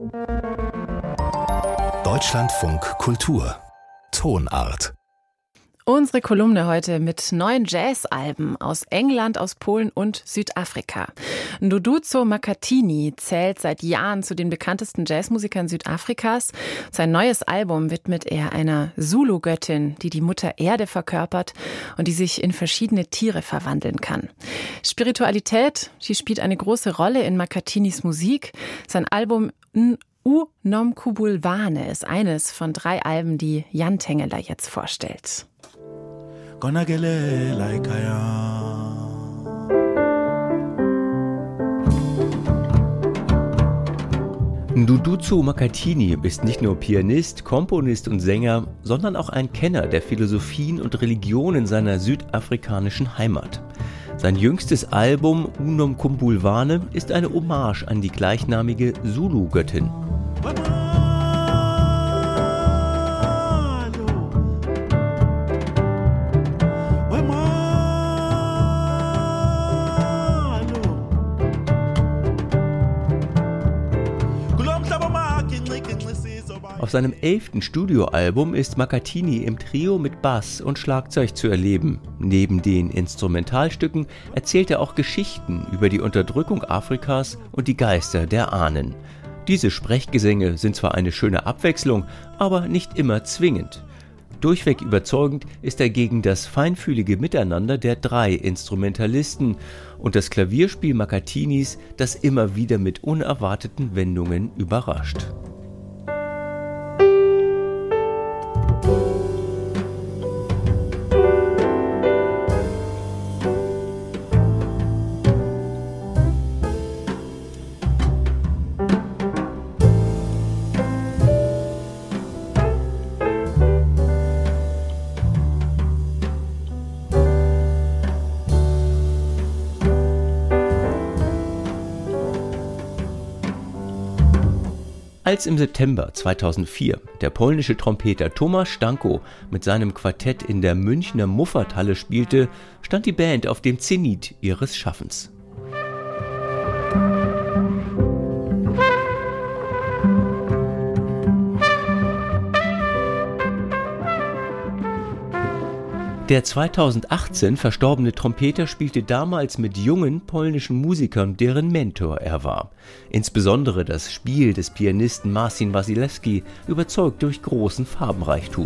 Deutschlandfunk Kultur Tonart. Unsere Kolumne heute mit neuen Jazzalben aus England, aus Polen und Südafrika. Duduzo Makhathini zählt seit Jahren zu den bekanntesten Jazzmusikern Südafrikas. Sein neues Album widmet er einer Zulu-Göttin, die die Mutter Erde verkörpert und die sich in verschiedene Tiere verwandeln kann. Spiritualität, die spielt eine große Rolle in Makhathinis Musik. Sein Album Unomkhubulwane ist eines von 3 Alben, die Jan Tengeler jetzt vorstellt. Duduzo Makhathini ist nicht nur Pianist, Komponist und Sänger, sondern auch ein Kenner der Philosophien und Religionen seiner südafrikanischen Heimat. Sein jüngstes Album Unomkhubulwane ist eine Hommage an die gleichnamige Zulu-Göttin. Auf seinem 11. Studioalbum ist Makhathini im Trio mit Bass und Schlagzeug zu erleben. Neben den Instrumentalstücken erzählt er auch Geschichten über die Unterdrückung Afrikas und die Geister der Ahnen. Diese Sprechgesänge sind zwar eine schöne Abwechslung, aber nicht immer zwingend. Durchweg überzeugend ist dagegen das feinfühlige Miteinander der 3 Instrumentalisten und das Klavierspiel Makhathinis, das immer wieder mit unerwarteten Wendungen überrascht. Als im September 2004 der polnische Trompeter Tomasz Stanko mit seinem Quartett in der Münchner Muffathalle spielte, stand die Band auf dem Zenit ihres Schaffens. Der 2018 verstorbene Trompeter spielte damals mit jungen polnischen Musikern, deren Mentor er war. Insbesondere das Spiel des Pianisten Marcin Wasilewski überzeugt durch großen Farbenreichtum.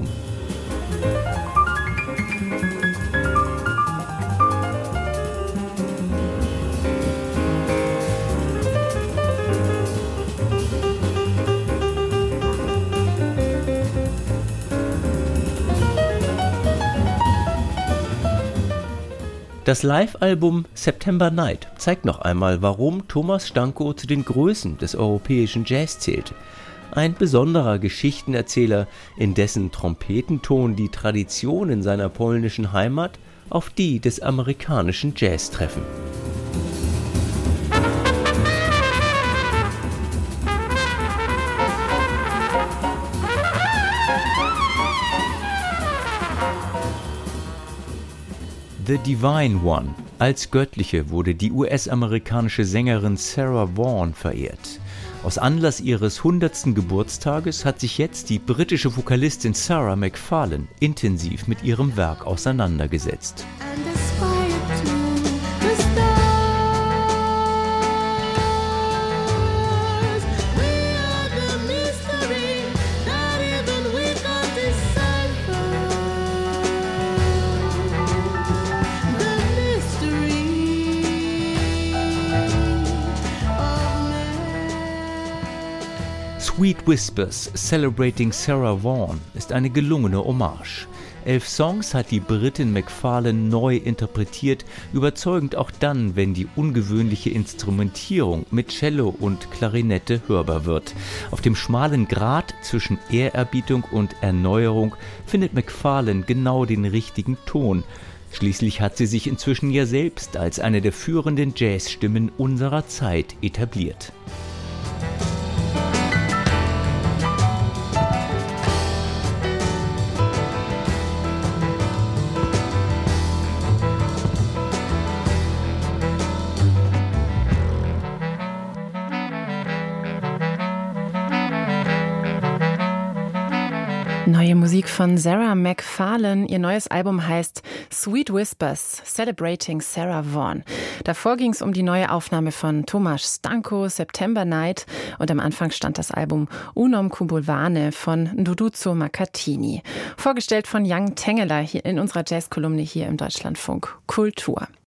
Das Live-Album September Night zeigt noch einmal, warum Tomasz Stanko zu den Größen des europäischen Jazz zählt. Ein besonderer Geschichtenerzähler, in dessen Trompetenton die Traditionen seiner polnischen Heimat auf die des amerikanischen Jazz treffen. The Divine One. Als Göttliche wurde die US-amerikanische Sängerin Sarah Vaughan verehrt. Aus Anlass ihres 100. Geburtstages hat sich jetzt die britische Vokalistin Sarah McFarlane intensiv mit ihrem Werk auseinandergesetzt. Sweet Whispers Celebrating Sarah Vaughan ist eine gelungene Hommage. 11 Songs hat die Britin McFarlane neu interpretiert, überzeugend auch dann, wenn die ungewöhnliche Instrumentierung mit Cello und Klarinette hörbar wird. Auf dem schmalen Grat zwischen Ehrerbietung und Erneuerung findet McFarlane genau den richtigen Ton. Schließlich hat sie sich inzwischen ja selbst als eine der führenden Jazzstimmen unserer Zeit etabliert. Neue Musik von Sarah McFarlane. Ihr neues Album heißt Sweet Whispers, Celebrating Sarah Vaughan. Davor ging es um die neue Aufnahme von Tomasz Stanko, September Night. Und am Anfang stand das Album Unom Kubulwane von Nduduzo Makatini. Vorgestellt von Young Tengeler hier in unserer Jazzkolumne hier im Deutschlandfunk Kultur.